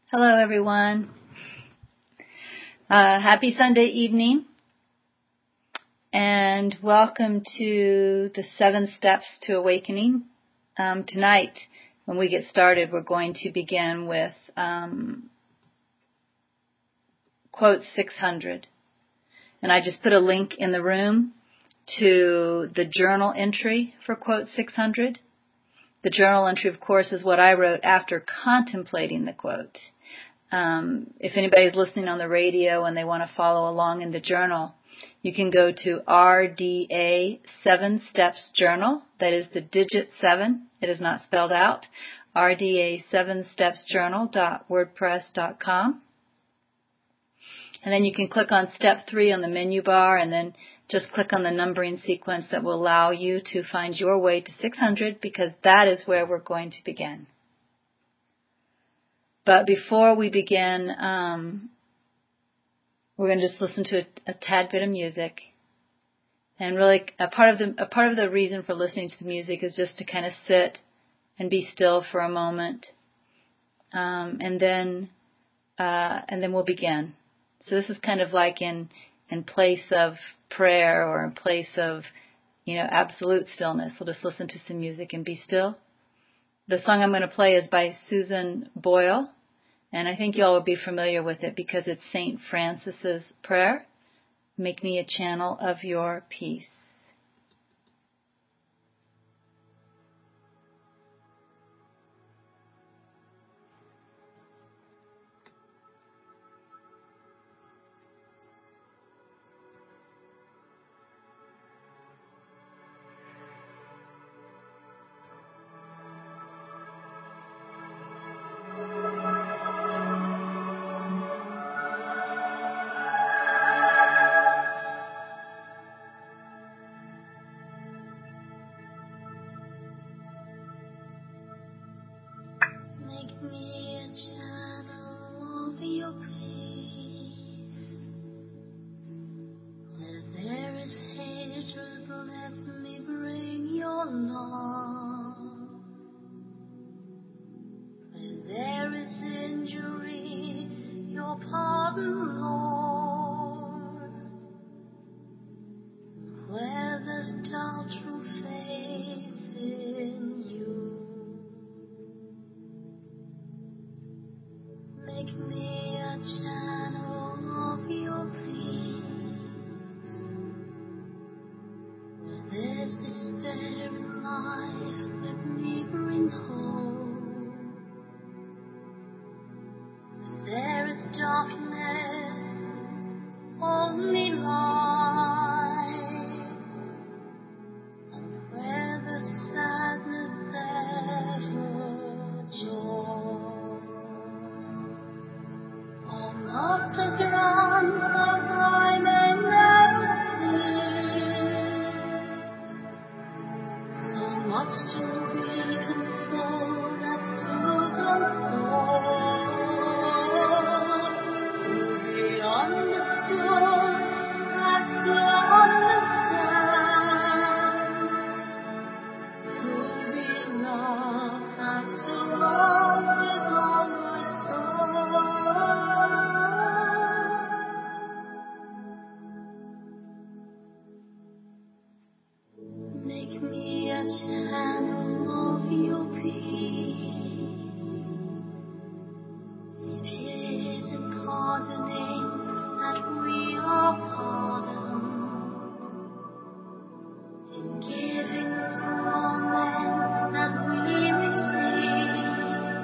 Hello, everyone. Happy Sunday evening, and welcome to the 7 Steps to Awakening. Tonight, when we get started, we're going to begin with quote 600. And I just put a link in the room to the journal entry for quote 600. The journal entry, of course, is what I wrote after contemplating the quote. If anybody's listening on the radio and they want to follow along in the journal, you can go to RDA 7 Steps Journal. That is the digit 7. It is not spelled out. RDA 7 Steps Journal.wordpress.com. And then you can click on step 3 on the menu bar and then just click on the numbering sequence that will allow you to find your way to 600, because that is where we're going to begin. But before we begin, we're going to just listen to a tad bit of music. And really, a part of the reason for listening to the music is just to kind of sit and be still for a moment, and then we'll begin. So this is kind of like in place of prayer or in place of, absolute stillness. We'll just listen to some music and be still. The song I'm going to play is by Susan Boyle, and I think you all will be familiar with it because it's St. Francis's prayer. Make me a channel of your peace. Make me a channel of your peace. Where there is hatred, let me bring your love. Where there is injury, your pardon, Lord. Where there's doubt, true faith in you. Make me a channel of your peace. Where there's despair in life, let me bring hope. Where there is darkness, only light. And where there's sadness, ever joy. Lost a ground that I may never see. So much to be consoled as to console. To be understood as to understand. To be loved as to love with all my soul. Make me a channel of your peace. It is in pardoning that we are pardoned. In giving to all men that we receive.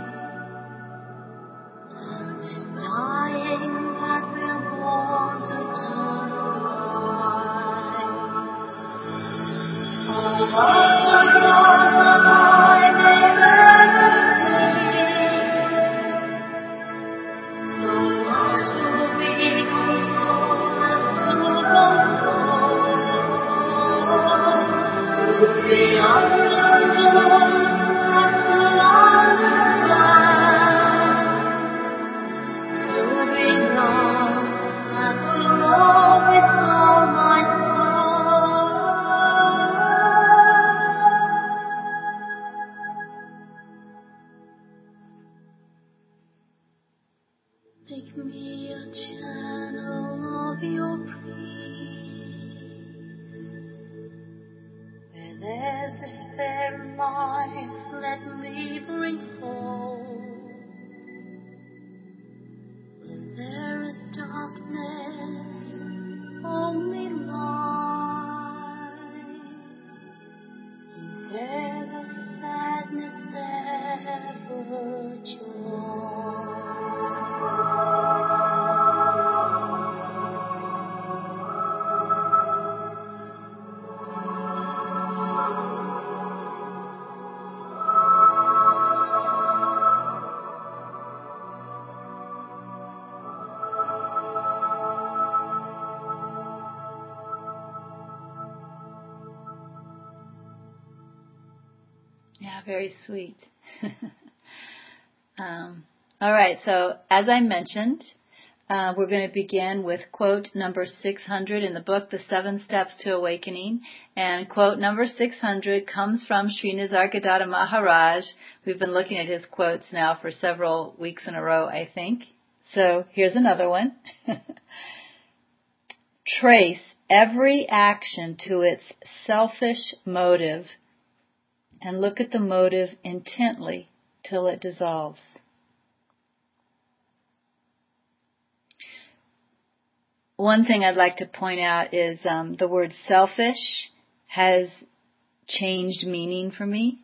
Make me a channel of your peace. Where there's despair in life, let me bring hope. When there is darkness, only light. Where the sadness ever joy. Yeah, very sweet. All right, so as I mentioned, we're going to begin with quote number 600 in the book, The 7 Steps to Awakening. And quote number 600 comes from Sri Nisargadatta Maharaj. We've been looking at his quotes now for several weeks in a row, I think. So here's another one. Trace every action to its selfish motive and look at the motive intently till it dissolves. One thing I'd like to point out is the word selfish has changed meaning for me.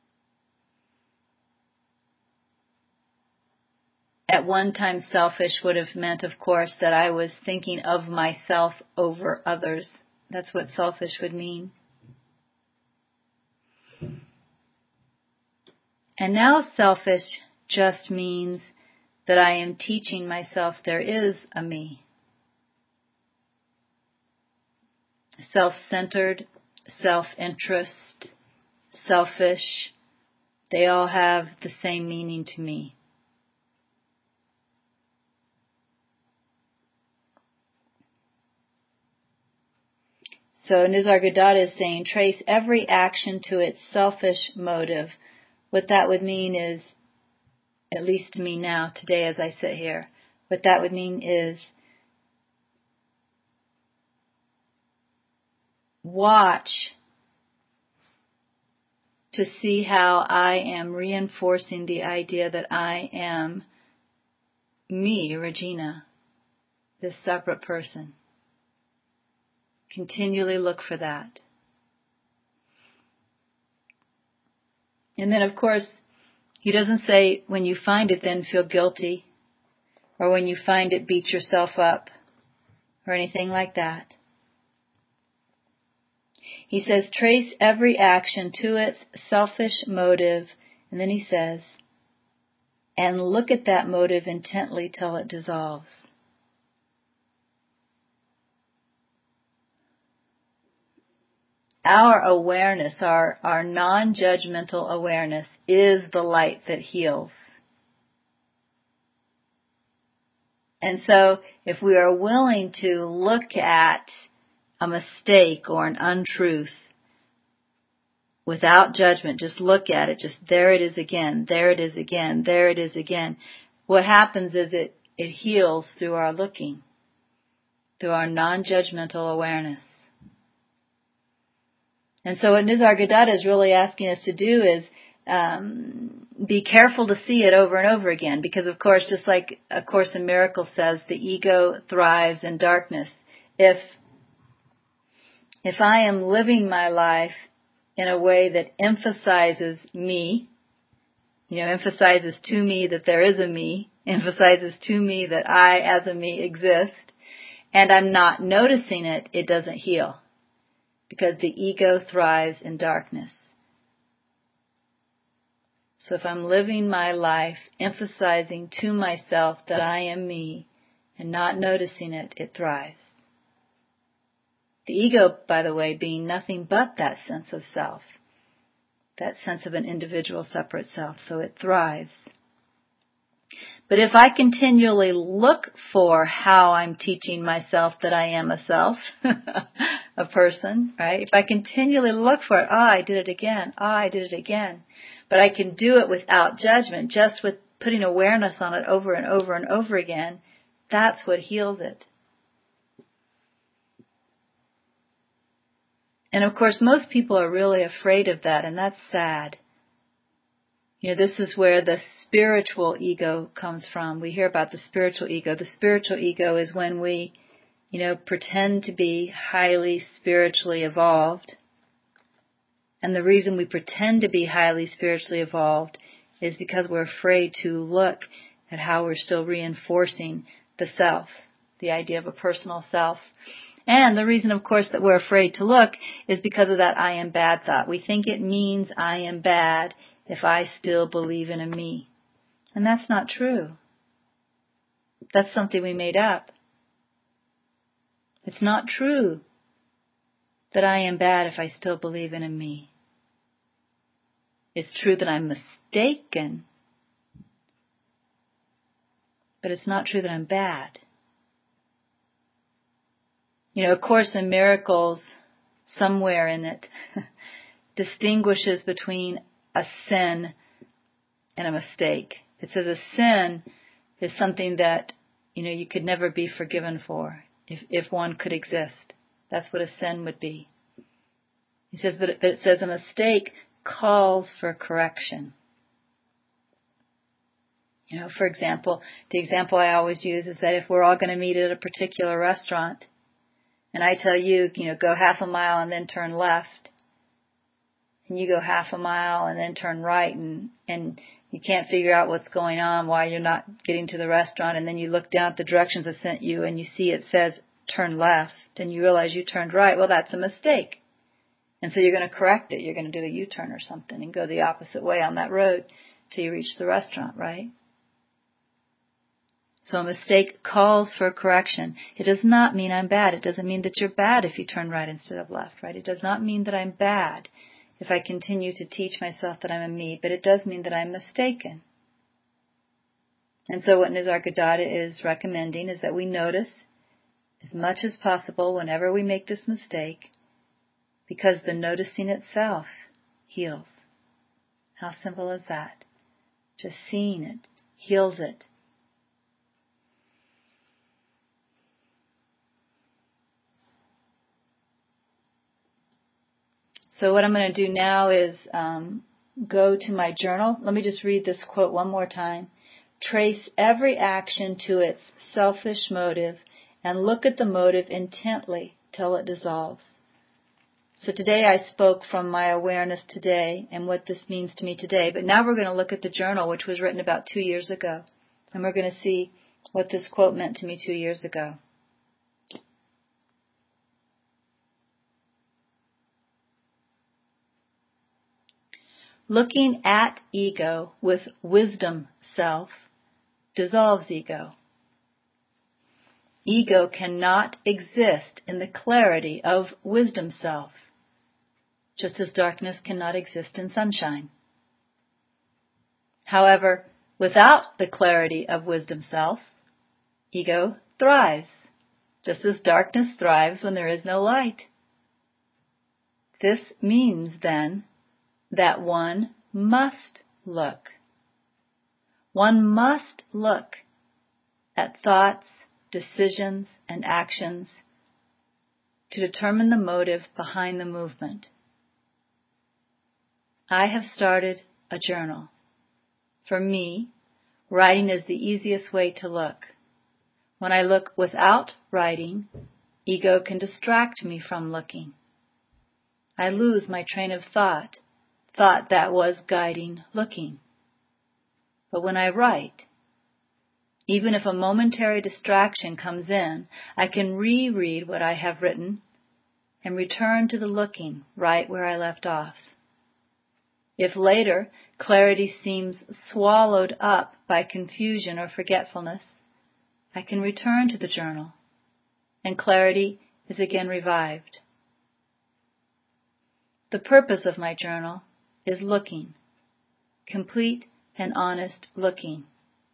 At one time, selfish would have meant, of course, that I was thinking of myself over others. That's what selfish would mean. And now selfish just means that I am teaching myself there is a me. Self-centered, self-interest, selfish, they all have the same meaning to me. So Nisargadatta is saying, trace every action to its selfish motive. What that would mean is, at least to me now, today as I sit here, what that would mean is watch to see how I am reinforcing the idea that I am me, Regina, this separate person. Continually look for that. And then, of course, he doesn't say when you find it, then feel guilty, or when you find it, beat yourself up, or anything like that. He says, trace every action to its selfish motive, and then he says, and look at that motive intently till it dissolves. Our awareness, our non-judgmental awareness, is the light that heals. And so, if we are willing to look at a mistake or an untruth without judgment, just look at it, just there it is again, there it is again, there it is again, what happens is it heals through our looking, through our non-judgmental awareness. And so what Nisargadatta is really asking us to do is be careful to see it over and over again, because of course, just like A Course in Miracles says, the ego thrives in darkness. If I am living my life in a way that emphasizes me, emphasizes to me that there is a me, emphasizes to me that I as a me exist, and I'm not noticing it, it doesn't heal. Because the ego thrives in darkness. So if I'm living my life emphasizing to myself that I am me and not noticing it, it thrives. The ego, by the way, being nothing but that sense of self, that sense of an individual separate self, so it thrives. But if I continually look for how I'm teaching myself that I am a self, a person, right? If I continually look for it, I did it again, I did it again. But I can do it without judgment, just with putting awareness on it over and over and over again. That's what heals it. And of course, most people are really afraid of that, and that's sad. This is where the spiritual ego comes from. We hear about the spiritual ego. The spiritual ego is when we, pretend to be highly spiritually evolved. And the reason we pretend to be highly spiritually evolved is because we're afraid to look at how we're still reinforcing the self, the idea of a personal self. And the reason, of course, that we're afraid to look is because of that I am bad thought. We think it means I am bad if I still believe in a me. And that's not true. That's something we made up. It's not true that I am bad if I still believe in a me. It's true that I'm mistaken, but it's not true that I'm bad. A Course in Miracles, somewhere in it, distinguishes between a sin and a mistake. It says a sin is something that, you could never be forgiven for if one could exist. That's what a sin would be. He says, but it says a mistake calls for correction. For example, the example I always use is that if we're all going to meet at a particular restaurant, and I tell you, go half a mile and then turn left, and you go half a mile and then turn right, and you can't figure out what's going on, why you're not getting to the restaurant, and then you look down at the directions I sent you and you see it says turn left, and you realize you turned right. Well, that's a mistake. And so you're going to correct it. You're going to do a U-turn or something and go the opposite way on that road till you reach the restaurant, right? So a mistake calls for correction. It does not mean I'm bad. It doesn't mean that you're bad if you turn right instead of left, right? It does not mean that I'm bad if I continue to teach myself that I'm a me, but it does mean that I'm mistaken. And so what Nisargadatta is recommending is that we notice as much as possible whenever we make this mistake, because the noticing itself heals. How simple is that? Just seeing it heals it. So what I'm going to do now is go to my journal. Let me just read this quote one more time. Trace every action to its selfish motive and look at the motive intently till it dissolves. So today I spoke from my awareness today and what this means to me today. But now we're going to look at the journal, which was written about 2 years ago. And we're going to see what this quote meant to me 2 years ago. Looking at ego with wisdom self dissolves ego. Ego cannot exist in the clarity of wisdom self, just as darkness cannot exist in sunshine. However, without the clarity of wisdom self, ego thrives, just as darkness thrives when there is no light. This means, then, that one must look. One must look at thoughts, decisions, and actions to determine the motive behind the movement. I have started a journal. For me, writing is the easiest way to look. When I look without writing, ego can distract me from looking. I lose my train of thought that was guiding looking. But when I write, even if a momentary distraction comes in, I can reread what I have written and return to the looking right where I left off. If later clarity seems swallowed up by confusion or forgetfulness, I can return to the journal and clarity is again revived. The purpose of my journal is looking, complete and honest looking.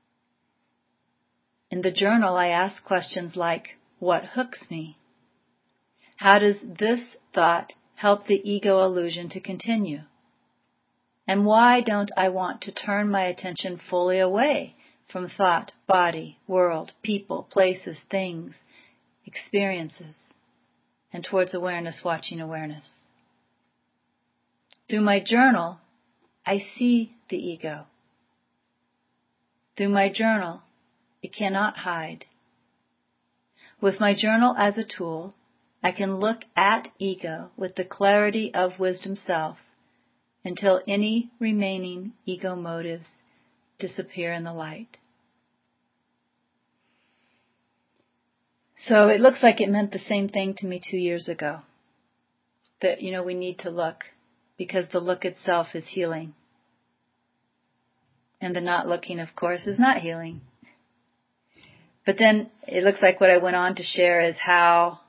In the journal, I ask questions like, what hooks me? How does this thought help the ego illusion to continue? And why don't I want to turn my attention fully away from thought, body, world, people, places, things, experiences, and towards awareness, watching awareness. Through my journal, I see the ego. Through my journal, it cannot hide. With my journal as a tool, I can look at ego with the clarity of wisdom self until any remaining ego motives disappear in the light. So it looks like it meant the same thing to me 2 years ago. That, we need to look because the look itself is healing. And the not looking, of course, is not healing. But then it looks like what I went on to share is how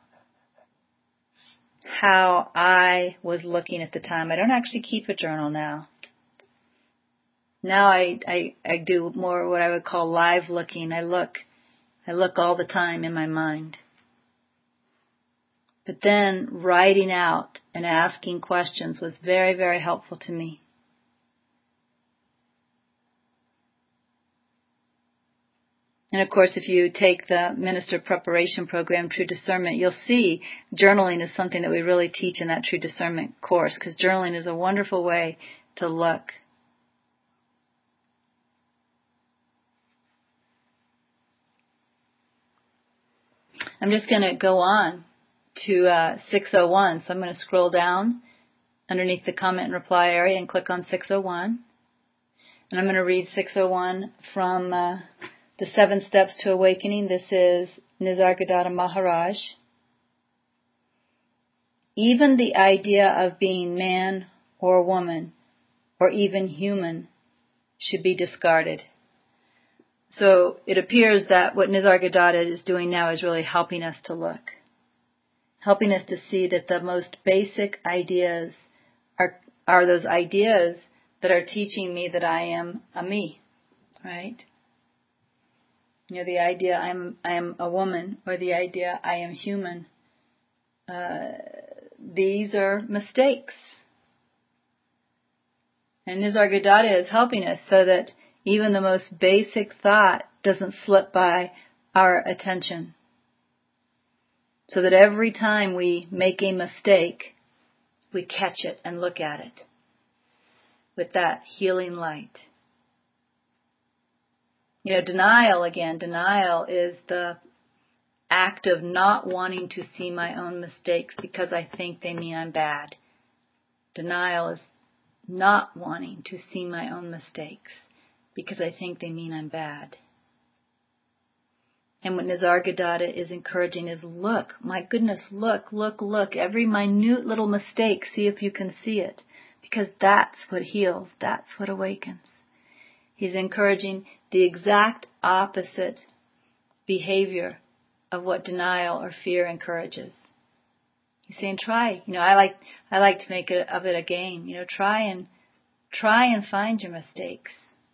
I was looking at the time. I don't actually keep a journal now. Now I do more what I would call live looking. I look all the time in my mind. But then writing out and asking questions was very, very helpful to me. And of course, if you take the Minister Preparation Program, True Discernment, you'll see journaling is something that we really teach in that True Discernment course, because journaling is a wonderful way to look. I'm just going to go on to 601. So I'm going to scroll down underneath the comment and reply area and click on 601. And I'm going to read 601 from the 7 Steps to Awakening. This is Nisargadatta Maharaj. Even the idea of being man or woman or even human should be discarded. So it appears that what Nisargadatta is doing now is really helping us to look. Helping us to see that the most basic ideas are those ideas that are teaching me that I am a me, right? The idea I am a woman or the idea I am human. These are mistakes. And Nisargadatta is helping us so that even the most basic thought doesn't slip by our attention. So that every time we make a mistake, we catch it and look at it with that healing light. Denial is the act of not wanting to see my own mistakes because I think they mean I'm bad. Denial is not wanting to see my own mistakes because I think they mean I'm bad. And what Nisargadatta is encouraging is look, my goodness, look, every minute little mistake, see if you can see it. Because that's what heals, that's what awakens. He's encouraging the exact opposite behavior of what denial or fear encourages. He's saying, try. I like to make of it a game. Try and find your mistakes.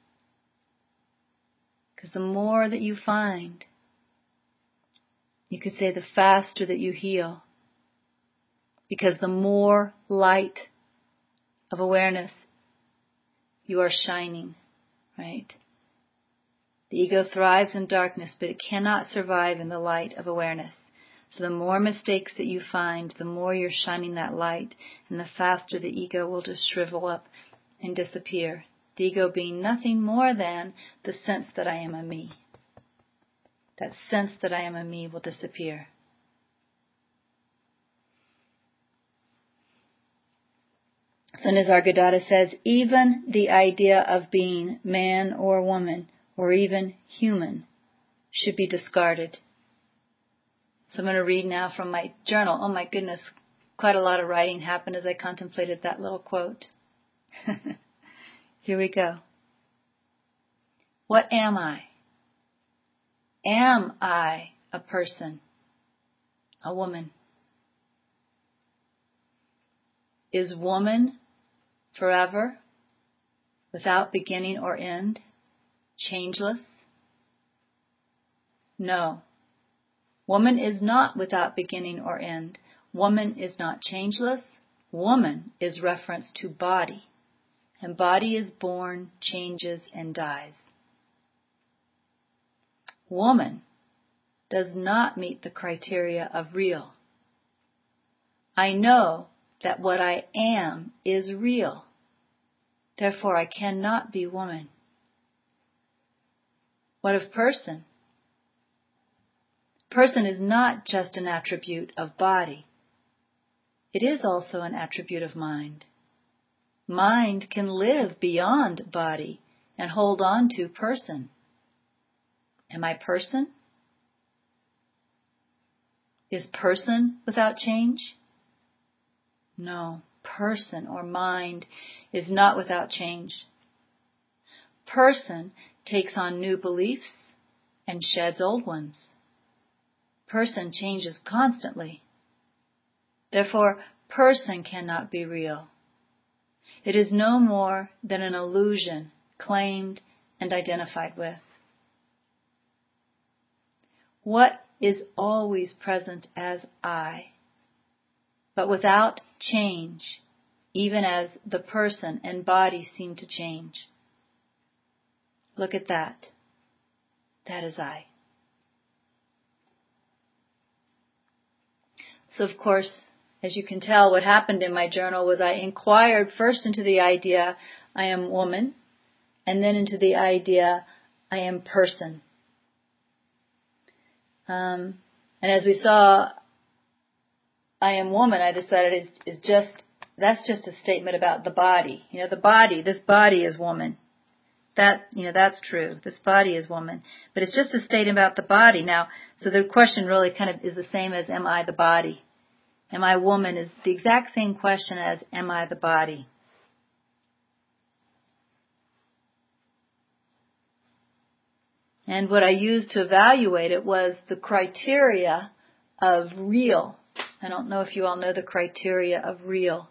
Because the more that you find, you could say the faster that you heal. Because the more light of awareness you are shining, right? The ego thrives in darkness, but it cannot survive in the light of awareness. So the more mistakes that you find, the more you're shining that light, and the faster the ego will just shrivel up and disappear. The ego being nothing more than the sense that I am a me. That sense that I am a me will disappear. So Nisargadatta says, even the idea of being man or woman or even human should be discarded. So I'm going to read now from my journal. Oh my goodness, quite a lot of writing happened as I contemplated that little quote. Here we go. What am I? Am I a person? A woman? Is woman forever, without beginning or end, changeless? No. Woman is not without beginning or end. Woman is not changeless. Woman is reference to body. And body is born, changes, and dies. woman does not meet the criteria of real. I know that what I am is real. Therefore, I cannot be woman. What of person? Person is not just an attribute of body. It is also an attribute of mind. Mind can live beyond body and hold on to person. Am I person? Is person without change? No, person or mind is not without change. Person takes on new beliefs and sheds old ones. Person changes constantly. Therefore, person cannot be real. It is no more than an illusion claimed and identified with. What is always present as I, but without change, even as the person and body seem to change. Look at that. That is I. So of course, as you can tell, what happened in my journal was I inquired first into the idea, I am woman, and then into the idea, I am person. And as we saw, I am woman, I decided that's just a statement about the body. The body, this body is woman. That's true. This body is woman. But it's just a statement about the body. Now, so the question really kind of is the same as, am I the body? Am I woman is the exact same question as, am I the body? And what I used to evaluate it was the criteria of real. I don't know if you all know the criteria of real.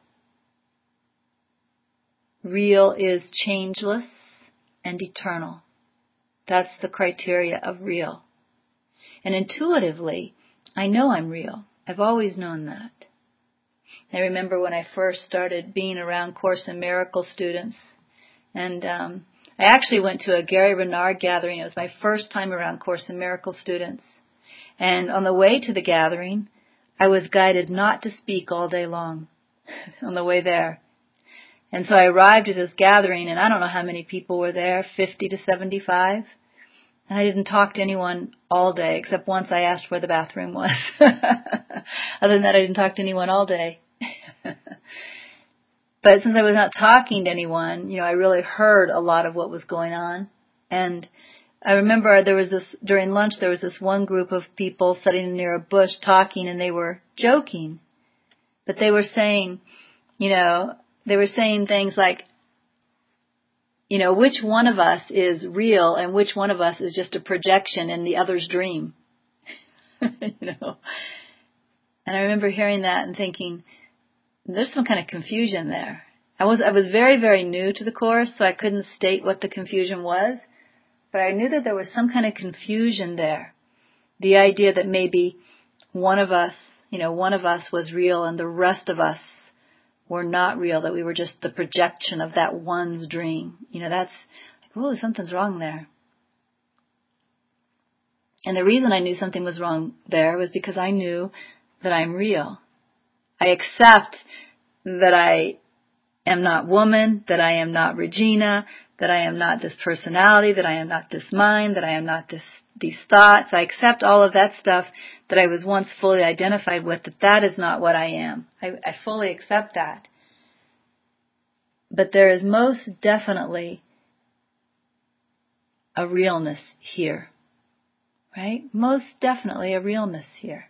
Real is changeless and eternal. That's the criteria of real. And intuitively, I know I'm real. I've always known that. I remember when I first started being around Course in Miracles students, and I actually went to a Gary Renard gathering. It was my first time around Course in Miracles students. And on the way to the gathering, I was guided not to speak all day long on the way there. And so I arrived at this gathering, and I don't know how many people were there, 50 to 75. And I didn't talk to anyone all day, except once I asked where the bathroom was. Other than that, I didn't talk to anyone all day. But since I was not talking to anyone, I really heard a lot of what was going on. And I remember during lunch, there was this one group of people sitting near a bush talking, and they were joking. But they were saying, things like, which one of us is real and which one of us is just a projection in the other's dream. And I remember hearing that and thinking, there's some kind of confusion there. I was very, very new to the Course, so I couldn't state what the confusion was, but I knew that there was some kind of confusion there. The idea that maybe one of us was real and the rest of us were not real, that we were just the projection of that one's dream. That's like, something's wrong there. And the reason I knew something was wrong there was because I knew that I'm real. I accept that I am not woman, that I am not Regina, that I am not this personality, that I am not this mind, that I am not these thoughts. I accept all of that stuff that I was once fully identified with, that is not what I am. I fully accept that. But there is most definitely a realness here, right? Most definitely a realness here.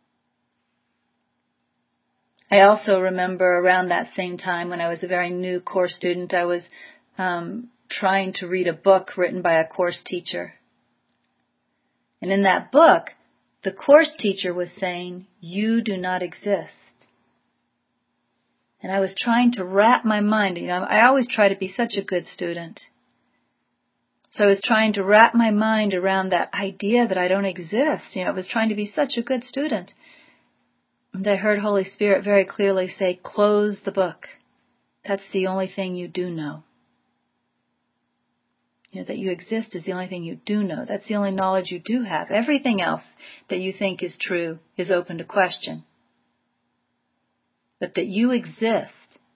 I also remember around that same time when I was a very new Course student, I was trying to read a book written by a Course teacher. And in that book, the Course teacher was saying, you do not exist. And I was trying to wrap my mind, I always try to be such a good student. So I was trying to wrap my mind around that idea that I don't exist. I was trying to be such a good student. And I heard Holy Spirit very clearly say, close the book. That's the only thing you do know. That you exist is the only thing you do know. That's the only knowledge you do have. Everything else that you think is true is open to question. But that you exist,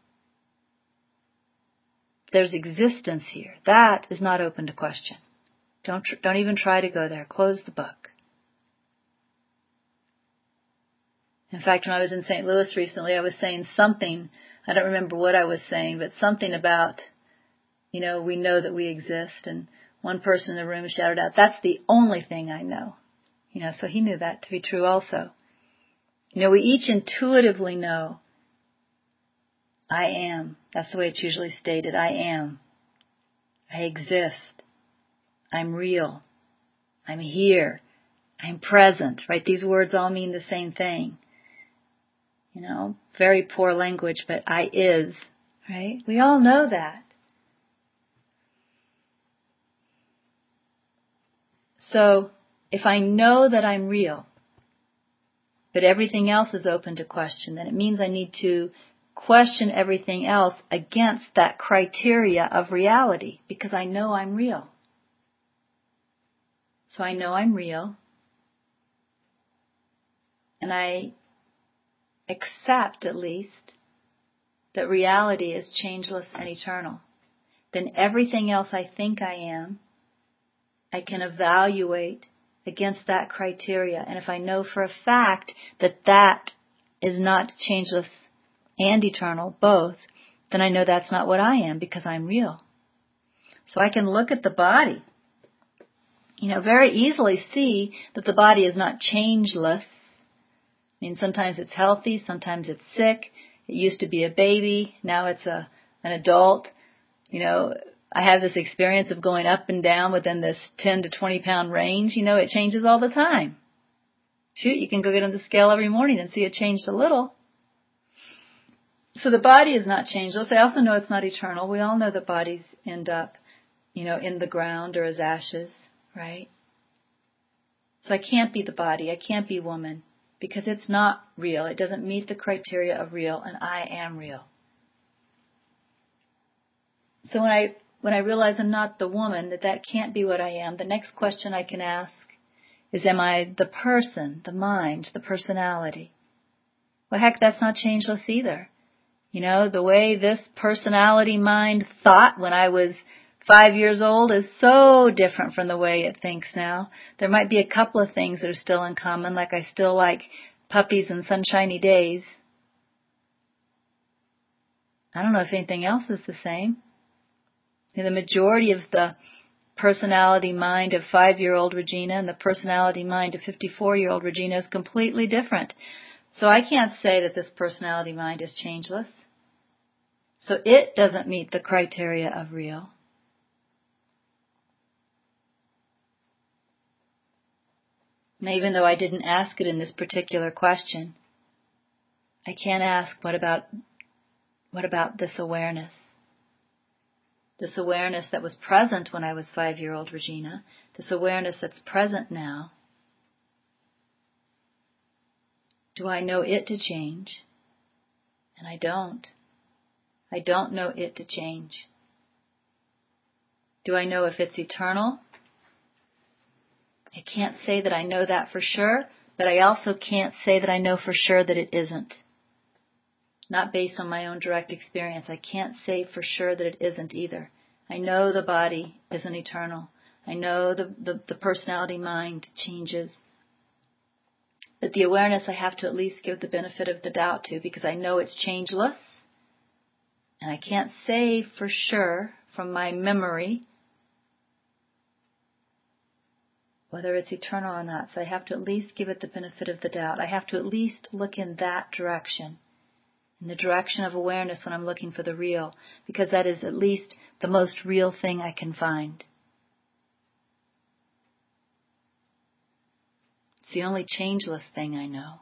there's existence here, that is not open to question. Don't even try to go there. Close the book. In fact, when I was in St. Louis recently, I was saying something, I don't remember what I was saying, but something about, we know that we exist. And one person in the room shouted out, "That's the only thing I know." So he knew that to be true also. We each intuitively know, I am. That's the way it's usually stated. I am. I exist. I'm real. I'm here. I'm present, right? These words all mean the same thing. Very poor language, but I is, right? We all know that. So, if I know that I'm real, but everything else is open to question, then it means I need to question everything else against that criteria of reality, because I know I'm real. So I know I'm real, and I accept, at least, that reality is changeless and eternal. Then everything else I think I am, I can evaluate against that criteria. And if I know for a fact that that is not changeless and eternal, both, then I know that's not what I am, because I'm real. So I can look at the body, very easily see that the body is not changeless. Sometimes it's healthy, sometimes it's sick. It used to be a baby, now it's an adult. I have this experience of going up and down within this 10 to 20 pound range. It changes all the time. Shoot, you can go get on the scale every morning and see it changed a little. So the body is not changeless. I also know it's not eternal. We all know that bodies end up, in the ground or as ashes, right? So I can't be the body. I can't be woman, because it's not real. It doesn't meet the criteria of real, and I am real. So when I realize I'm not the woman, that can't be what I am, the next question I can ask is, am I the person, the mind, the personality? Well, heck, that's not changeless either. The way this personality mind thought when I was 5 years old is so different from the way it thinks now. There might be a couple of things that are still in common, like I still like puppies and sunshiny days. I don't know if anything else is the same. The majority of the personality mind of 5-year-old Regina and the personality mind of 54-year-old Regina is completely different. So I can't say that this personality mind is changeless. So it doesn't meet the criteria of real. And even though I didn't ask it in this particular question, I can ask, what about this awareness? This awareness that was present when I was 5-year-old Regina, this awareness that's present now, do I know it to change? And I don't. I don't know it to change. Do I know if it's eternal? I can't say that I know that for sure, but I also can't say that I know for sure that it isn't. Not based on my own direct experience. I can't say for sure that it isn't either. I know the body isn't eternal. I know the personality mind changes. But the awareness I have to at least give the benefit of the doubt to, because I know it's changeless. And I can't say for sure from my memory whether it's eternal or not. So I have to at least give it the benefit of the doubt. I have to at least look in that direction, in the direction of awareness when I'm looking for the real, because that is at least the most real thing I can find. It's the only changeless thing I know.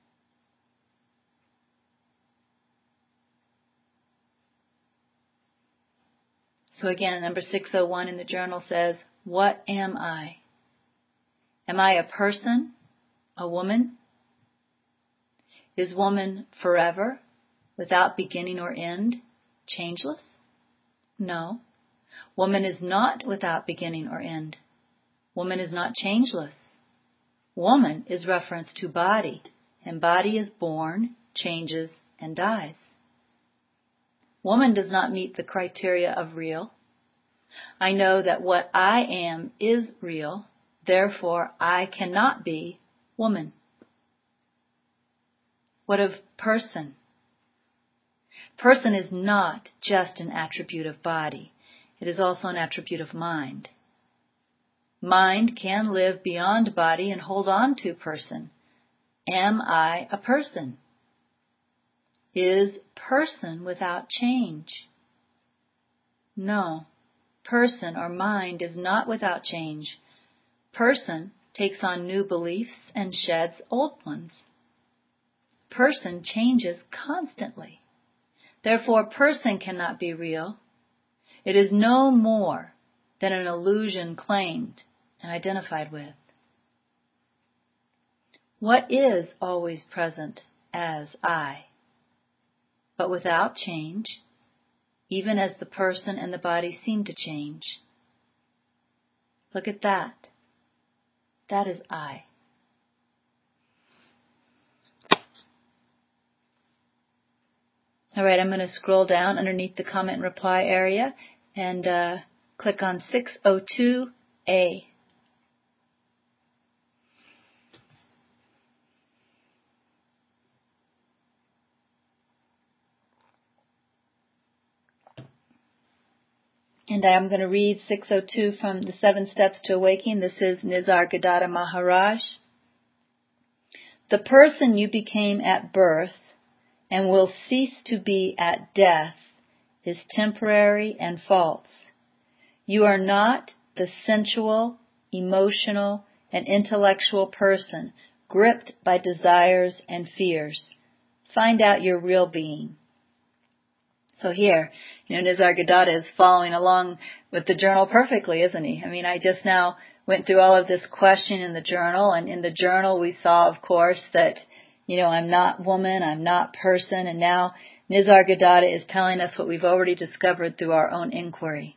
So again, number 601 in the journal says, what am I? Am I a person? A woman? Is woman forever, without beginning or end, changeless? No. Woman is not without beginning or end. Woman is not changeless. Woman is reference to body, and body is born, changes, and dies. Woman does not meet the criteria of real. I know that what I am is real, therefore I cannot be woman. What of person? Person is not just an attribute of body. It is also an attribute of mind. Mind can live beyond body and hold on to person. Am I a person? Is person without change? No. Person or mind is not without change. Person takes on new beliefs and sheds old ones. Person changes constantly. Therefore, person cannot be real. It is no more than an illusion claimed and identified with. What is always present as I, but without change, even as the person and the body seem to change? Look at that. That is I. All right, I'm going to scroll down underneath the comment and reply area and click on 602A. And I'm going to read 602 from the 7 Steps to Awakening. This is Nisargadatta Maharaj. The person you became at birth and will cease to be at death is temporary and false. You are not the sensual, emotional, and intellectual person gripped by desires and fears. Find out your real being. So here, Nisargadatta is following along with the journal perfectly, isn't he? I mean, I just now went through all of this question in the journal, and in the journal we saw, of course, that, I'm not woman, I'm not person, and now Nisargadatta is telling us what we've already discovered through our own inquiry.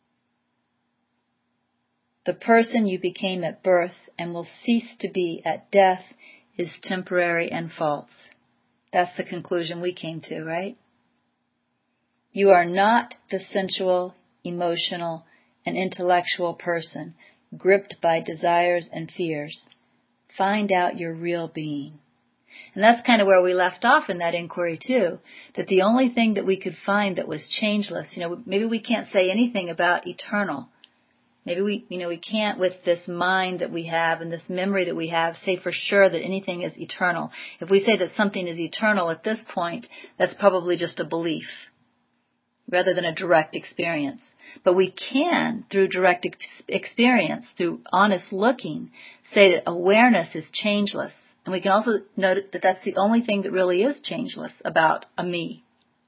The person you became at birth and will cease to be at death is temporary and false. That's the conclusion we came to, right? You are not the sensual, emotional, and intellectual person gripped by desires and fears. Find out your real being. And that's kind of where we left off in that inquiry too, that the only thing that we could find that was changeless, maybe we can't say anything about eternal. Maybe we can't, with this mind that we have and this memory that we have, say for sure that anything is eternal. If we say that something is eternal at this point, that's probably just a belief rather than a direct experience. But we can, through direct experience, through honest looking, say that awareness is changeless. And we can also note that that's the only thing that really is changeless about a me.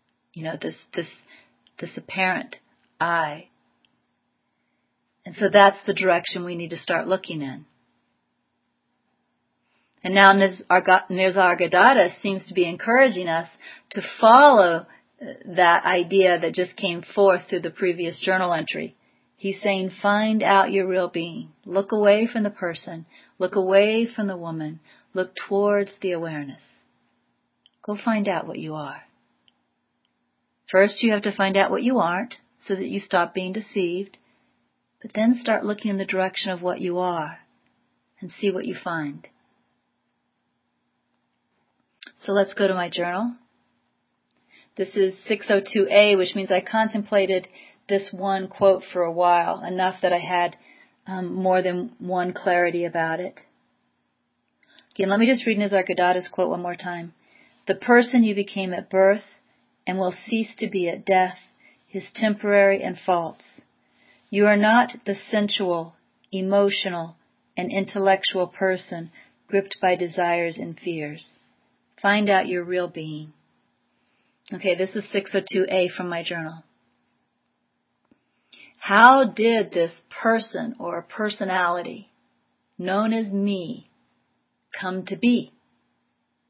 This apparent I. And so that's the direction we need to start looking in. And now Nisargadatta seems to be encouraging us to follow that idea that just came forth through the previous journal entry. He's saying, find out your real being. Look away from the person. Look away from the woman. Look towards the awareness. Go find out what you are. First, you have to find out what you aren't so that you stop being deceived. But then start looking in the direction of what you are and see what you find. So let's go to my journal. This is 602A, which means I contemplated this one quote for a while, enough that I had more than one clarity about it. Again, let me just read Nisargadatta's quote one more time. The person you became at birth and will cease to be at death is temporary and false. You are not the sensual, emotional, and intellectual person gripped by desires and fears. Find out your real being. Okay, this is 602A from my journal. How did this person or personality, known as me, come to be?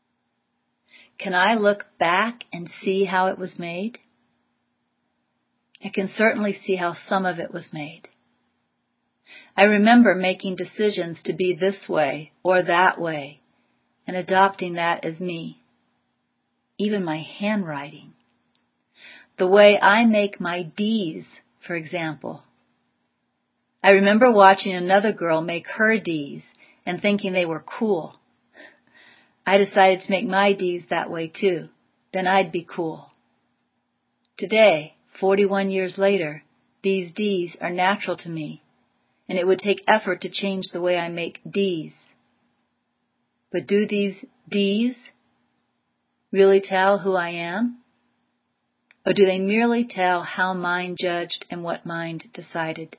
Can I look back and see how it was made? I can certainly see how some of it was made. I remember making decisions to be this way or that way and adopting that as me. Even my handwriting. The way I make my D's, for example. I remember watching another girl make her D's and thinking they were cool. I decided to make my D's that way too. Then I'd be cool. Today, 41 years later, these D's are natural to me, and it would take effort to change the way I make D's. But do these D's really tell who I am? Or do they merely tell how mind judged and what mind decided?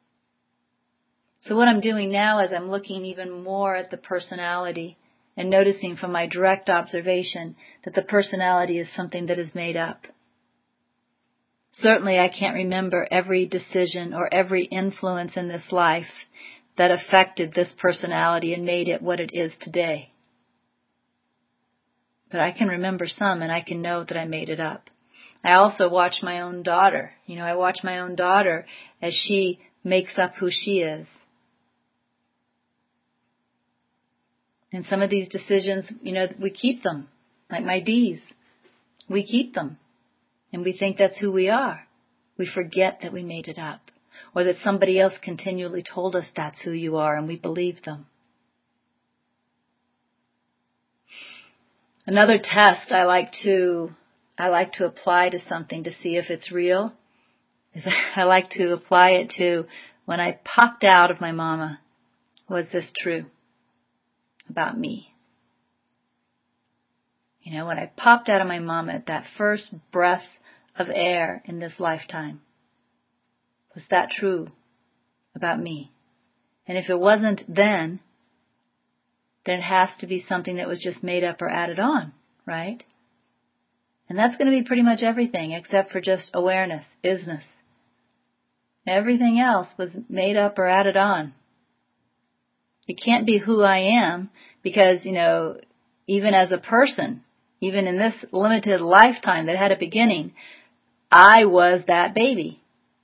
So what I'm doing now is I'm looking even more at the personality and noticing from my direct observation that the personality is something that is made up. Certainly I can't remember every decision or every influence in this life that affected this personality and made it what it is today. But I can remember some, and I can know that I made it up. I also watch my own daughter. I watch my own daughter as she makes up who she is. And some of these decisions, we keep them, like my D's. We keep them, and we think that's who we are. We forget that we made it up, or that somebody else continually told us that's who you are, and we believe them. Another test I like to apply to something to see if it's real is I like to apply it to when I popped out of my mama. Was this true about me? When I popped out of my mama at that first breath of air in this lifetime, was that true about me? And if it wasn't then it has to be something that was just made up or added on, right? And that's going to be pretty much everything except for just awareness, isness. Everything else was made up or added on. It can't be who I am because, even as a person, even in this limited lifetime that had a beginning, I was that baby.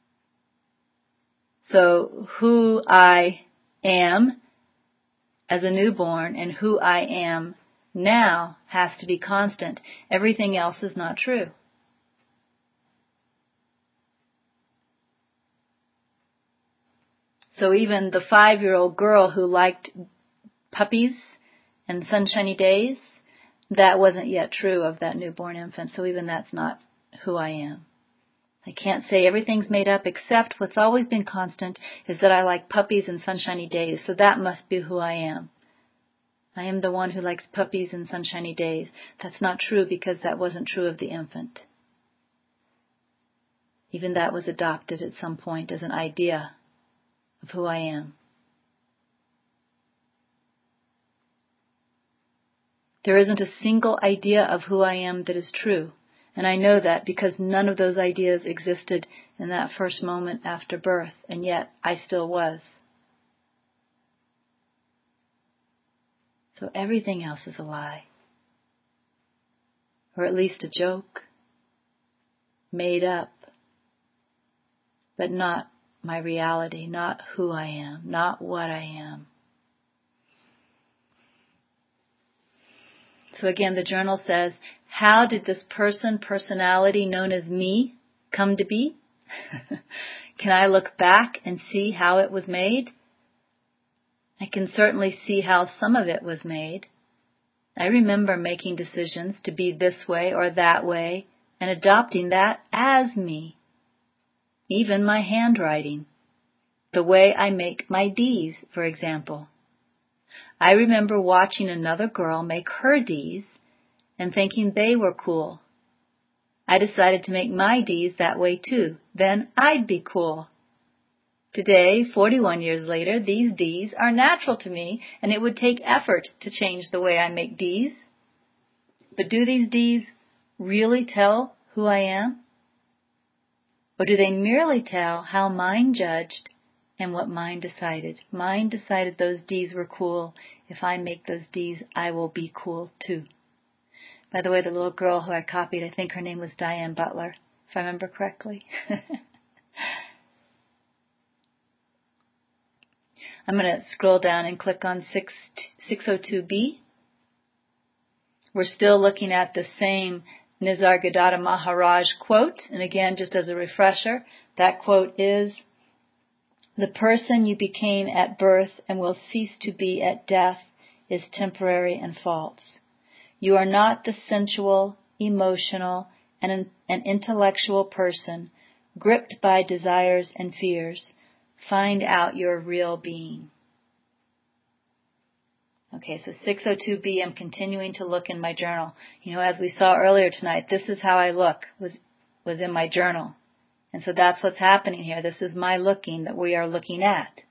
So who I am as a newborn and who I am now has to be constant. Everything else is not true. So even the 5-year-old girl who liked puppies and sunshiny days, that wasn't yet true of that newborn infant. So even that's not who I am. I can't say everything's made up except what's always been constant is that I like puppies and sunshiny days. So that must be who I am. I am the one who likes puppies and sunshiny days. That's not true because that wasn't true of the infant. Even that was adopted at some point as an idea of who I am. There isn't a single idea of who I am that is true. And I know that because none of those ideas existed in that first moment after birth, and yet I still was. So everything else is a lie. Or at least a joke. Made up. But not my reality, not who I am, not what I am. So again, the journal says, how did this personality known as me, come to be? Can I look back and see how it was made? I can certainly see how some of it was made. I remember making decisions to be this way or that way and adopting that as me. Even my handwriting. The way I make my D's, for example. I remember watching another girl make her D's and thinking they were cool. I decided to make my D's that way too. Then I'd be cool. Today, 41 years later, these D's are natural to me, and it would take effort to change the way I make D's. But do these D's really tell who I am? Or do they merely tell how mind judged and what mind decided? Mind decided those D's were cool. If I make those D's, I will be cool too. By the way, the little girl who I copied, I think her name was Diane Butler, if I remember correctly. I'm going to scroll down and click on 602B. We're still looking at the same Nisargadatta Maharaj quote. And again, just as a refresher, that quote is, "The person you became at birth and will cease to be at death is temporary and false. You are not the sensual, emotional, and an intellectual person gripped by desires and fears. Find out your real being." Okay, so 602B, I'm continuing to look in my journal. As we saw earlier tonight, this is how I look, was in my journal. And so that's what's happening here. This is my looking that we are looking at.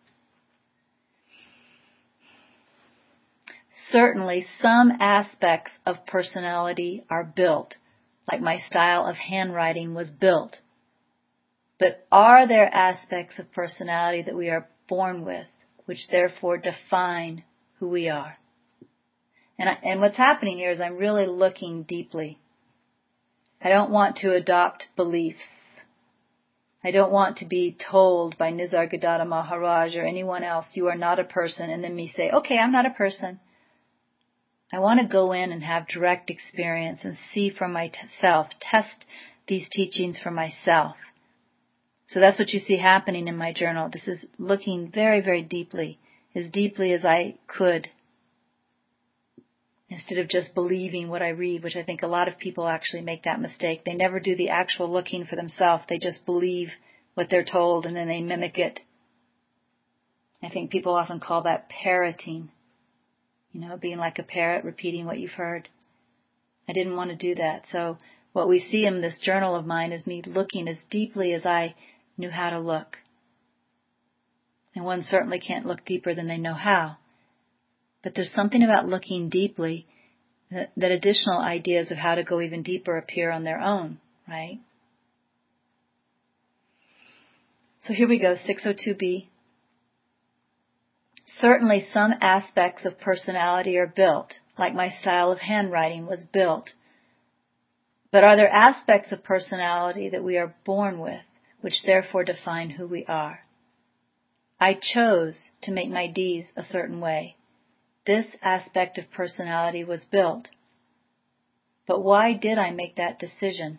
Certainly, some aspects of personality are built, like my style of handwriting was built. But are there aspects of personality that we are born with, which therefore define who we are? And what's happening here is I'm really looking deeply. I don't want to adopt beliefs. I don't want to be told by Nisargadatta Maharaj or anyone else, "You are not a person," and then me say, "Okay, I'm not a person." I want to go in and have direct experience and see for myself, test these teachings for myself. So that's what you see happening in my journal. This is looking very, very deeply as I could, instead of just believing what I read, which I think a lot of people actually make that mistake. They never do the actual looking for themselves. They just believe what they're told and then they mimic it. I think people often call that parroting, being like a parrot, repeating what you've heard. I didn't want to do that. So what we see in this journal of mine is me looking as deeply as I knew how to look. And one certainly can't look deeper than they know how. But there's something about looking deeply that additional ideas of how to go even deeper appear on their own, right? So here we go, 602B. Certainly some aspects of personality are built, like my style of handwriting was built. But are there aspects of personality that we are born with, which therefore define who we are? I chose to make my Ds a certain way. This aspect of personality was built. But why did I make that decision?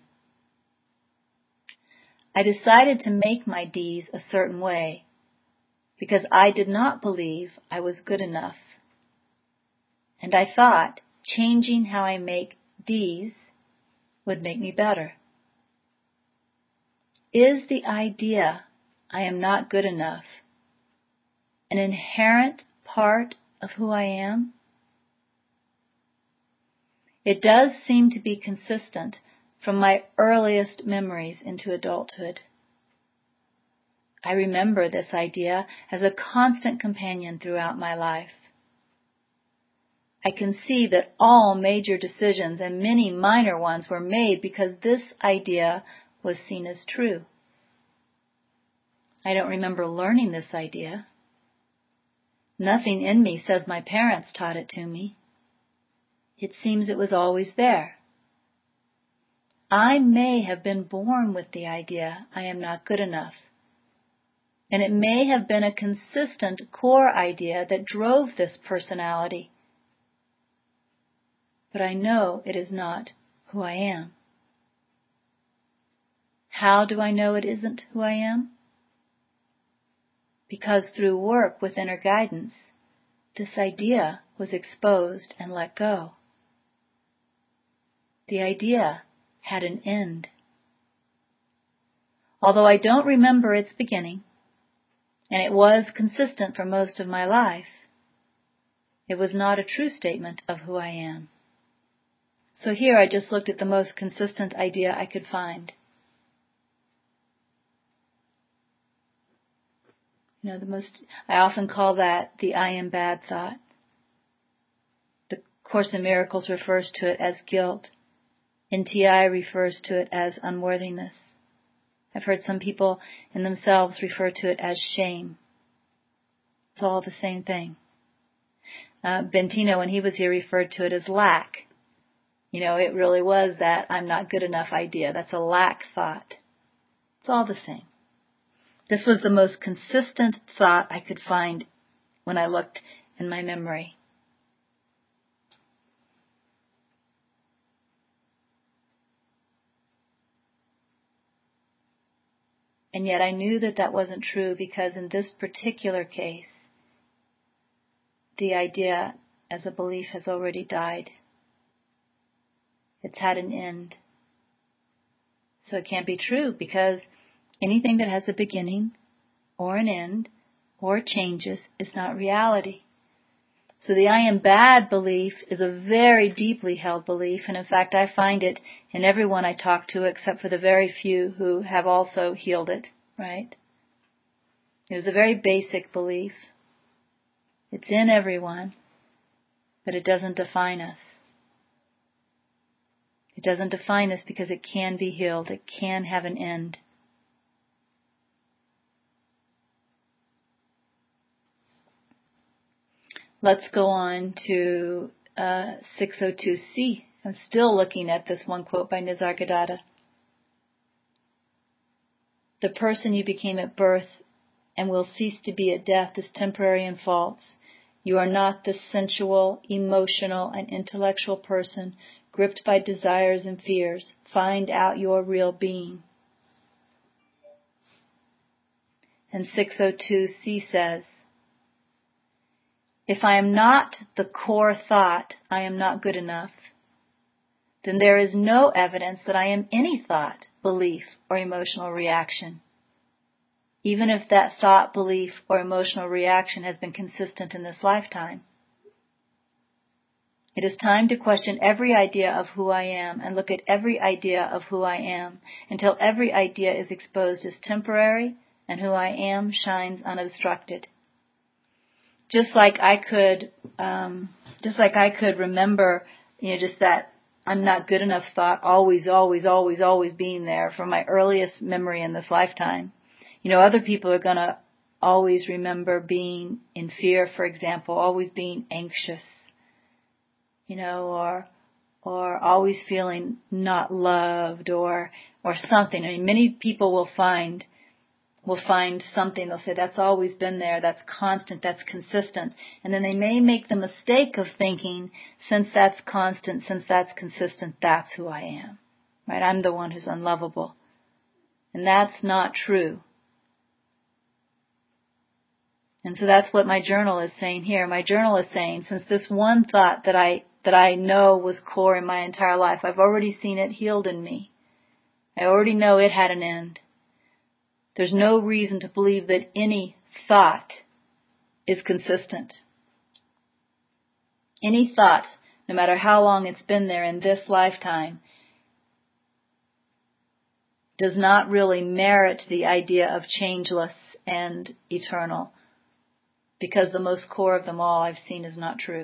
I decided to make my Ds a certain way because I did not believe I was good enough. And I thought changing how I make Ds would make me better. Is the idea I am not good enough an inherent part of who I am? It does seem to be consistent from my earliest memories into adulthood. I remember this idea as a constant companion throughout my life. I can see that all major decisions and many minor ones were made because this idea was seen as true. I don't remember learning this idea. Nothing in me says my parents taught it to me. It seems it was always there. I may have been born with the idea I am not good enough. And it may have been a consistent core idea that drove this personality. But I know it is not who I am. How do I know it isn't who I am? Because through work with inner guidance, this idea was exposed and let go. The idea had an end. Although I don't remember its beginning, and it was consistent for most of my life, it was not a true statement of who I am. So here I just looked at the most consistent idea I could find. I often call that the I am bad thought. The Course in Miracles refers to it as guilt. NTI refers to it as unworthiness. I've heard some people in themselves refer to it as shame. It's all the same thing. Bentino, when he was here, referred to it as lack. It really was that I'm not good enough idea. That's a lack thought. It's all the same. This was the most consistent thought I could find when I looked in my memory. And yet I knew that that wasn't true, because in this particular case, the idea as a belief has already died. It's had an end. So it can't be true, because anything that has a beginning or an end or changes is not reality. So the I am bad belief is a very deeply held belief, and in fact I find it in everyone I talk to, except for the very few who have also healed it, right? It is a very basic belief. It's in everyone, but it doesn't define us. It doesn't define us because it can be healed. It can have an end. Let's go on to 602C. I'm still looking at this one quote by Nisargadatta. The person you became at birth and will cease to be at death is temporary and false. You are not the sensual, emotional, and intellectual person gripped by desires and fears. Find out your real being. And 602C says, if I am not the core thought, I am not good enough, then there is no evidence that I am any thought, belief, or emotional reaction, even if that thought, belief, or emotional reaction has been consistent in this lifetime. It is time to question every idea of who I am and look at every idea of who I am until every idea is exposed as temporary and who I am shines unobstructed. Just like I could remember, just that I'm not good enough thought always being there from my earliest memory in this lifetime. Other people are going to always remember being in fear, for example, always being anxious, or always feeling not loved or something. I mean, many people will find something, they'll say that's always been there, that's constant, that's consistent. And then they may make the mistake of thinking, since that's constant, since that's consistent, that's who I am. Right? I'm the one who's unlovable. And that's not true. And so that's what my journal is saying here. My journal is saying, since this one thought that I know was core in my entire life, I've already seen it healed in me. I already know it had an end. There's no reason to believe that any thought is consistent. Any thought, no matter how long it's been there in this lifetime, does not really merit the idea of changeless and eternal, because the most core of them all I've seen is not true.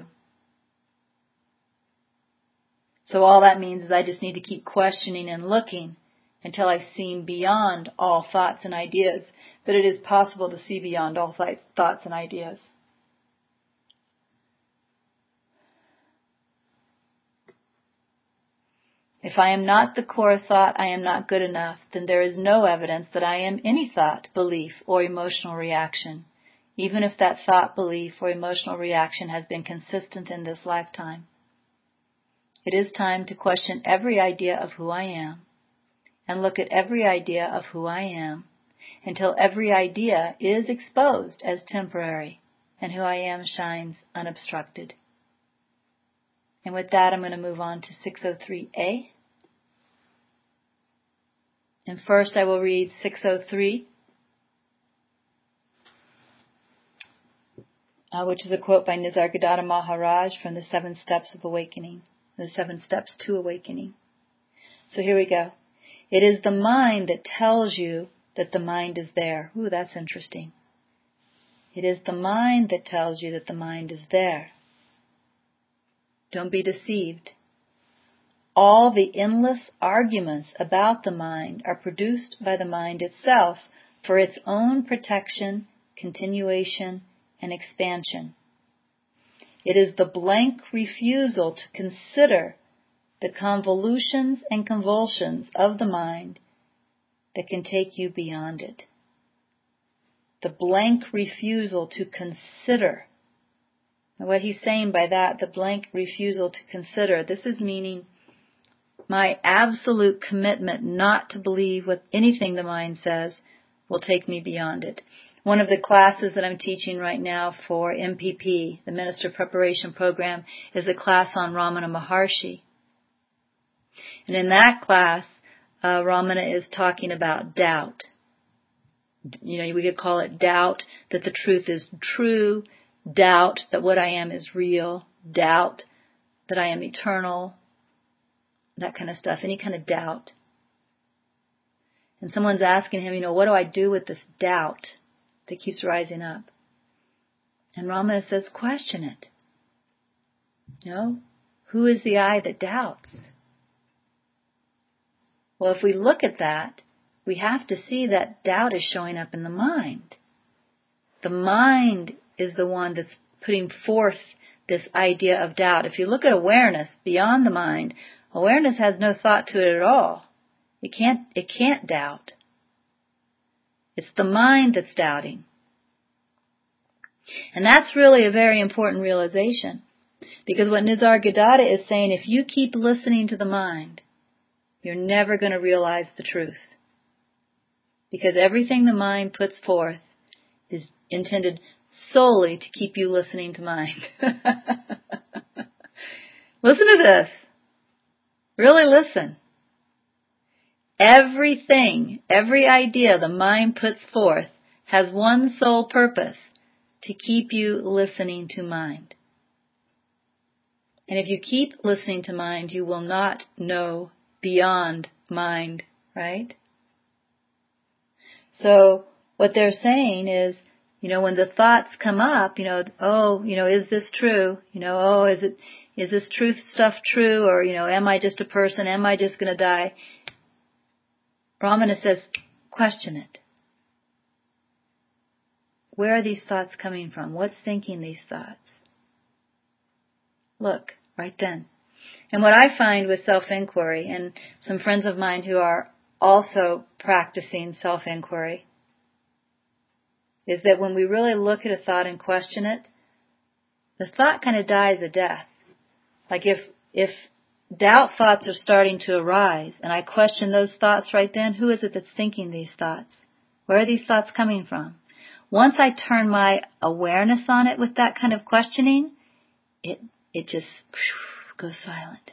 So all that means is I just need to keep questioning and looking until I've seen beyond all thoughts and ideas, that it is possible to see beyond all thoughts and ideas. If I am not the core thought, I am not good enough, then there is no evidence that I am any thought, belief, or emotional reaction, even if that thought, belief, or emotional reaction has been consistent in this lifetime. It is time to question every idea of who I am, and look at every idea of who I am until every idea is exposed as temporary and who I am shines unobstructed. And with that, I'm going to move on to 603A. And first I will read 603, which is a quote by Nisargadatta Maharaj from the 7 Steps of Awakening, the 7 Steps to Awakening. So here we go. It is the mind that tells you that the mind is there. Ooh, that's interesting. It is the mind that tells you that the mind is there. Don't be deceived. All the endless arguments about the mind are produced by the mind itself for its own protection, continuation, and expansion. It is the blank refusal to consider the convolutions and convulsions of the mind that can take you beyond it. The blank refusal to consider. And what he's saying by that, the blank refusal to consider, this is meaning my absolute commitment not to believe what anything the mind says will take me beyond it. One of the classes that I'm teaching right now for MPP, the Minister Preparation Program, is a class on Ramana Maharshi. And in that class, Ramana is talking about doubt. We could call it doubt that the truth is true, doubt that what I am is real, doubt that I am eternal, that kind of stuff, any kind of doubt. And someone's asking him, what do I do with this doubt that keeps rising up? And Ramana says, question it. Who is the I that doubts? Well, if we look at that, we have to see that doubt is showing up in the mind. The mind is the one that's putting forth this idea of doubt. If you look at awareness beyond the mind, awareness has no thought to it at all. It can't doubt. It's the mind that's doubting. And that's really a very important realization. Because what Nisargadatta is saying, if you keep listening to the mind, you're never going to realize the truth. Because everything the mind puts forth is intended solely to keep you listening to mind. Listen to this. Really listen. Everything, every idea the mind puts forth has one sole purpose, to keep you listening to mind. And if you keep listening to mind, you will not know beyond mind, right? So what they're saying is, when the thoughts come up, is this true? Is this truth stuff true? Or, am I just a person? Am I just going to die? Ramana says, question it. Where are these thoughts coming from? What's thinking these thoughts? Look, right then. And what I find with self-inquiry, and some friends of mine who are also practicing self-inquiry, is that when we really look at a thought and question it, the thought kind of dies a death. Like if doubt thoughts are starting to arise, and I question those thoughts right then, who is it that's thinking these thoughts? Where are these thoughts coming from? Once I turn my awareness on it with that kind of questioning, it just goes silent.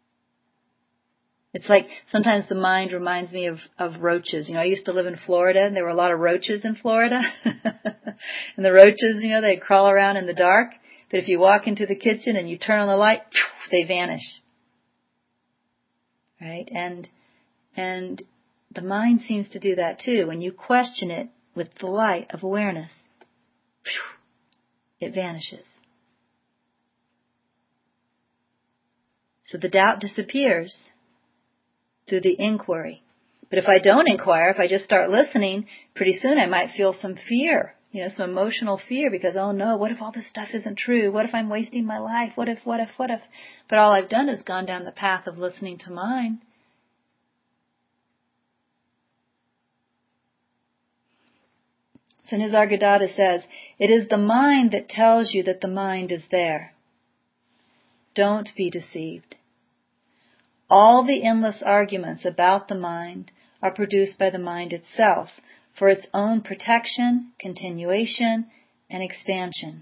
It's like sometimes the mind reminds me of roaches. I used to live in Florida, and there were a lot of roaches in Florida. And the roaches, they crawl around in the dark. But if you walk into the kitchen and you turn on the light, they vanish. Right? And the mind seems to do that too. When you question it with the light of awareness, it vanishes. So the doubt disappears through the inquiry. But if I don't inquire, if I just start listening, pretty soon I might feel some fear, some emotional fear because, oh no, what if all this stuff isn't true? What if I'm wasting my life? What if? But all I've done is gone down the path of listening to mind. So Nisargadatta says, it is the mind that tells you that the mind is there. Don't be deceived. All the endless arguments about the mind are produced by the mind itself for its own protection, continuation, and expansion.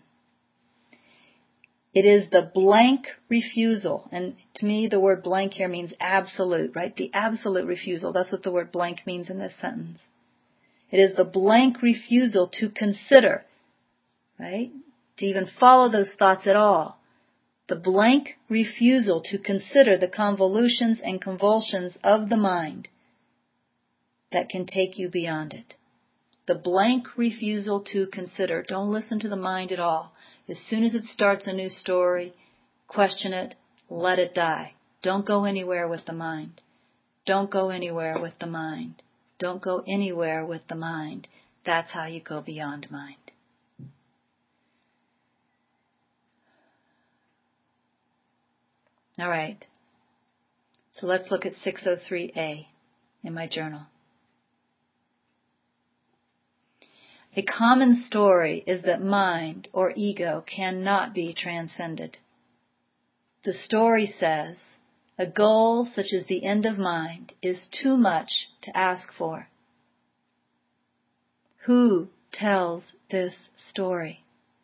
It is the blank refusal, and to me the word blank here means absolute, right? The absolute refusal, that's what the word blank means in this sentence. It is the blank refusal to consider, right? To even follow those thoughts at all. The blank refusal to consider the convolutions and convulsions of the mind that can take you beyond it. The blank refusal to consider. Don't listen to the mind at all. As soon as it starts a new story, question it, let it die. Don't go anywhere with the mind. Don't go anywhere with the mind. Don't go anywhere with the mind. That's how you go beyond mind. All right. So let's look at 603A in my journal. A common story is that mind or ego cannot be transcended. The story says, a goal such as the end of mind is too much to ask for. Who tells this story?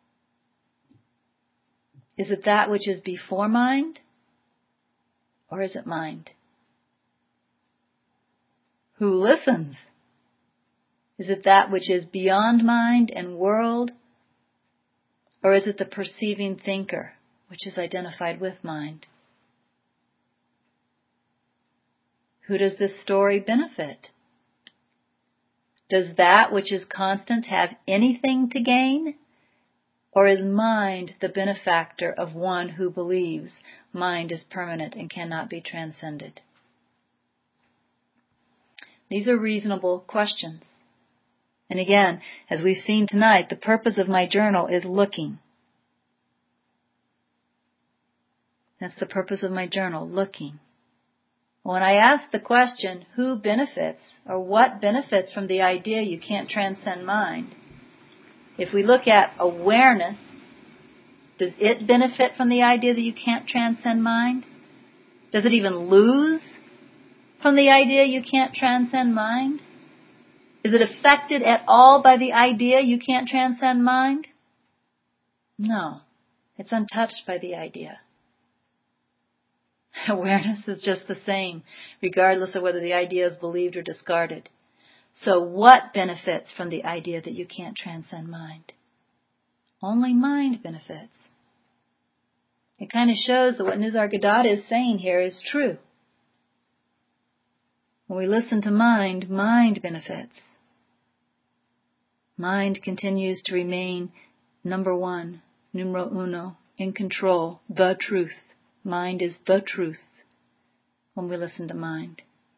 Is it that which is before mind, or is it mind? Who listens? Is it that which is beyond mind and world, or is it the perceiving thinker, which is identified with mind? Who does this story benefit? Does that which is constant have anything to gain? Or is mind the benefactor of one who believes mind is permanent and cannot be transcended? These are reasonable questions. And again, as we've seen tonight, the purpose of my journal is looking. That's the purpose of my journal, looking. When I ask the question, who benefits or what benefits from the idea you can't transcend mind? If we look at awareness, does it benefit from the idea that you can't transcend mind? Does it even lose from the idea you can't transcend mind? Is it affected at all by the idea you can't transcend mind? No, it's untouched by the idea. Awareness is just the same, regardless of whether the idea is believed or discarded. So what benefits from the idea that you can't transcend mind? Only mind benefits. It kind of shows that what Nisargadatta is saying here is true. When we listen to mind, mind benefits. Mind continues to remain number one, numero uno, in control, the truth. Mind is the truth when we listen to mind.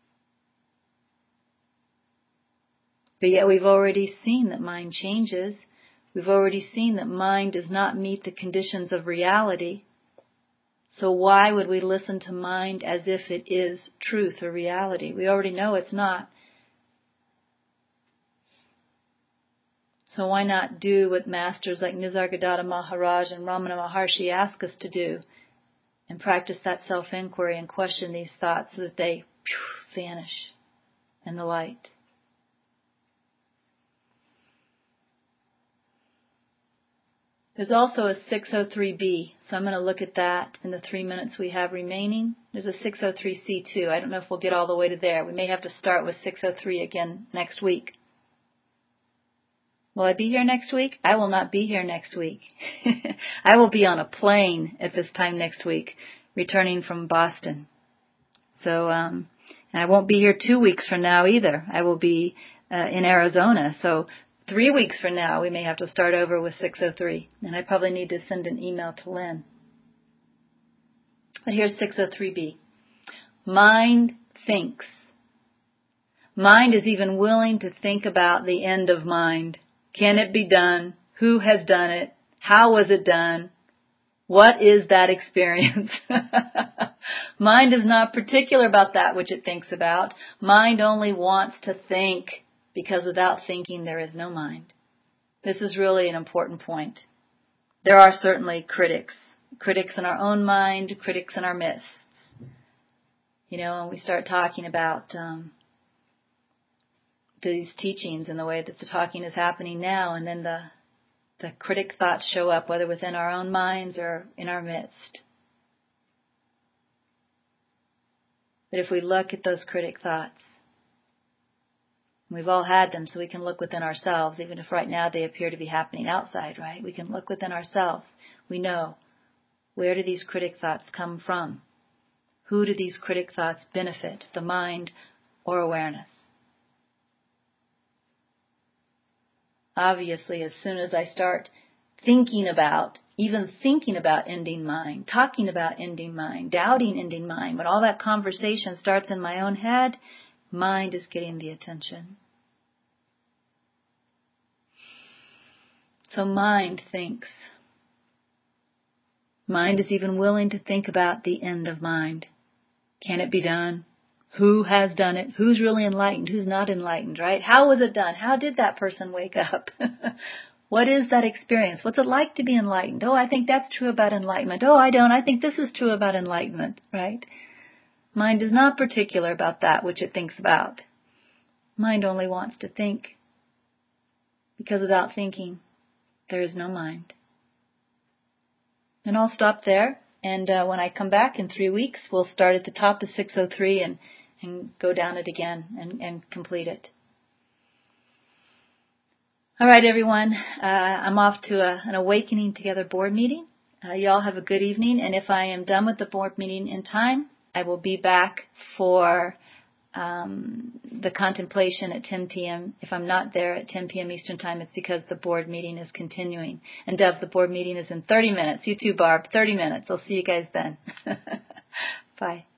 But yet we've already seen that mind changes. We've already seen that mind does not meet the conditions of reality. So why would we listen to mind as if it is truth or reality? We already know it's not. So why not do what masters like Nisargadatta Maharaj and Ramana Maharshi ask us to do, and practice that self-inquiry and question these thoughts so that they vanish in the light. There's also a 603B, so I'm going to look at that in the 3 minutes we have remaining. There's a 603C2. I don't know if we'll get all the way to there. We may have to start with 603 again next week. Will I be here next week? I will not be here next week. I will be on a plane at this time next week, returning from Boston. So, and I won't be here 2 weeks from now either. I will be in Arizona. So 3 weeks from now, we may have to start over with 603. And I probably need to send an email to Lynn. But here's 603B. Mind thinks. Mind is even willing to think about the end of mind. Can it be done? Who has done it? How was it done? What is that experience? Mind is not particular about that which it thinks about. Mind only wants to think, because without thinking there is no mind. This is really an important point. There are certainly critics in our own mind, critics in our midst. You know, when we start talking about these teachings and the way that the talking is happening now, and then the critic thoughts show up, whether within our own minds or in our midst. But if we look at those critic thoughts, we've all had them, so we can look within ourselves, even if right now they appear to be happening outside, right? We can look within ourselves. We know, where do these critic thoughts come from? Who do these critic thoughts benefit, the mind or awareness? Obviously, as soon as I start thinking about ending mind, talking about ending mind, doubting ending mind, when all that conversation starts in my own head, mind is getting the attention. So mind thinks. Mind is even willing to think about the end of mind. Can it be done? who has done it, who's really enlightened, who's not enlightened, right? How was it done? How did that person wake up? What is that experience? What's it like to be enlightened? Oh, I think that's true about enlightenment. Oh, I don't. I think this is true about enlightenment, right? Mind is not particular about that which it thinks about. Mind only wants to think, because without thinking, there is no mind. And I'll stop there, and when I come back in 3 weeks, we'll start at the top of 603 and go down it again and complete it. All right, everyone. I'm off to an Awakening Together board meeting. You all have a good evening, and if I am done with the board meeting in time, I will be back for the contemplation at 10 p.m. If I'm not there at 10 p.m. Eastern Time, it's because the board meeting is continuing. And Dove, the board meeting is in 30 minutes. You too, Barb, 30 minutes. I'll see you guys then. Bye.